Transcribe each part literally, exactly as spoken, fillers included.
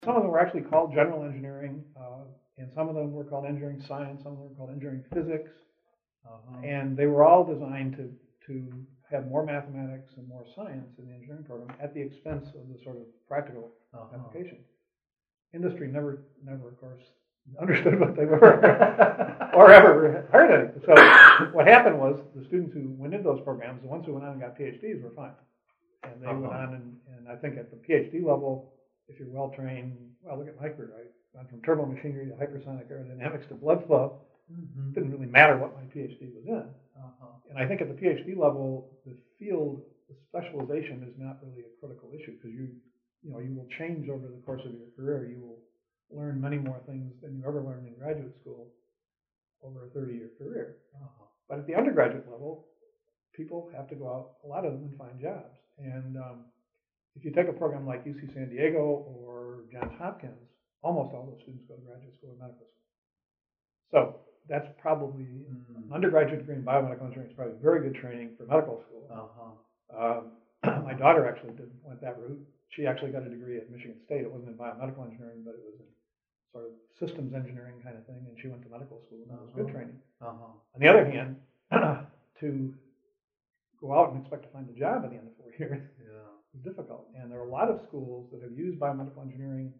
Some of them were actually called general engineering, uh, and some of them were called engineering science, some of them were called engineering physics, uh-huh. and they were all designed to, to have more mathematics and more science in the engineering program at the expense of the sort of practical uh-huh. application. Industry never, never, of course, understood what they were or ever heard of it. So what happened was the students who went into those programs, the ones who went on and got PhDs were fine. And they uh-huh. went on and, and I think at the PhD level, if you're well trained, well, look at my career. I went from turbo machinery to hypersonic aerodynamics to blood flow. Mm-hmm. It didn't really matter what my PhD was in. Uh-huh. And I think at the PhD level, the field, the specialization is not really a critical issue because you, you know, you will change over the course of your career. You will learn many more things than you ever learned in graduate school over a thirty-year career. Uh-huh. But at the undergraduate level, people have to go out, a lot of them, and find jobs. And um, if you take a program like U C San Diego or Johns Hopkins, almost all those students go to graduate school or medical school. So that's probably mm-hmm. an undergraduate degree in biomedical engineering is probably very good training for medical school. Uh-huh. Um, my daughter actually did went that route. She actually got a degree at Michigan State. It wasn't in biomedical engineering, but it was in sort of systems engineering kind of thing, and she went to medical school, and that was good training. Uh-huh. On the other hand, to go out and expect to find a job at the end of four years yeah. is difficult. And there are a lot of schools that have used biomedical engineering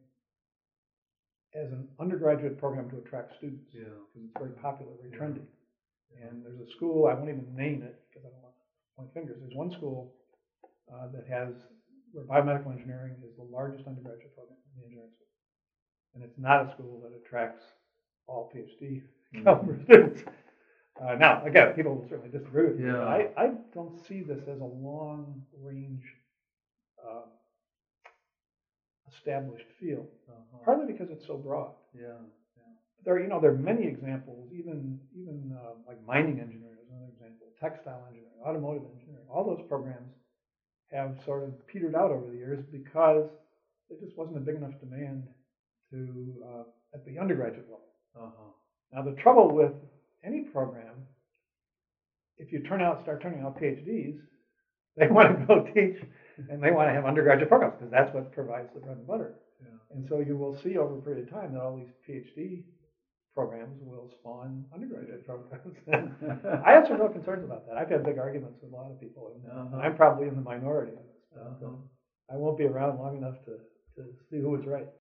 as an undergraduate program to attract students because yeah. it's very popular, very yeah. trendy. Yeah. And there's a school, I won't even name it because I don't want to point fingers. There's one school uh, that has, where biomedical engineering is the largest undergraduate program in the engineering school. And it's not a school that attracts all PhD mm-hmm. caliber students. Uh, now, again, people will certainly disagree with me, yeah. but I, I don't see this as a long-range uh, established field, uh-huh. partly because it's so broad. Yeah, yeah. There, you know, there are many examples. Even, even uh, like mining engineering is another example. Textile engineering, automotive engineering. All those programs have sort of petered out over the years because there just wasn't a big enough demand to uh, at the undergraduate level. Uh-huh. Now, the trouble with any program, if you turn out, start turning out PhDs, they want to go teach and they want to have undergraduate programs because that's what provides the bread and butter. Yeah. And so you will see over a period of time that all these PhD programs will spawn undergraduate programs. I have some real concerns about that. I've had big arguments with a lot of people, and uh-huh. I'm probably in the minority. Uh-huh. I won't be around long enough to, to see who was right.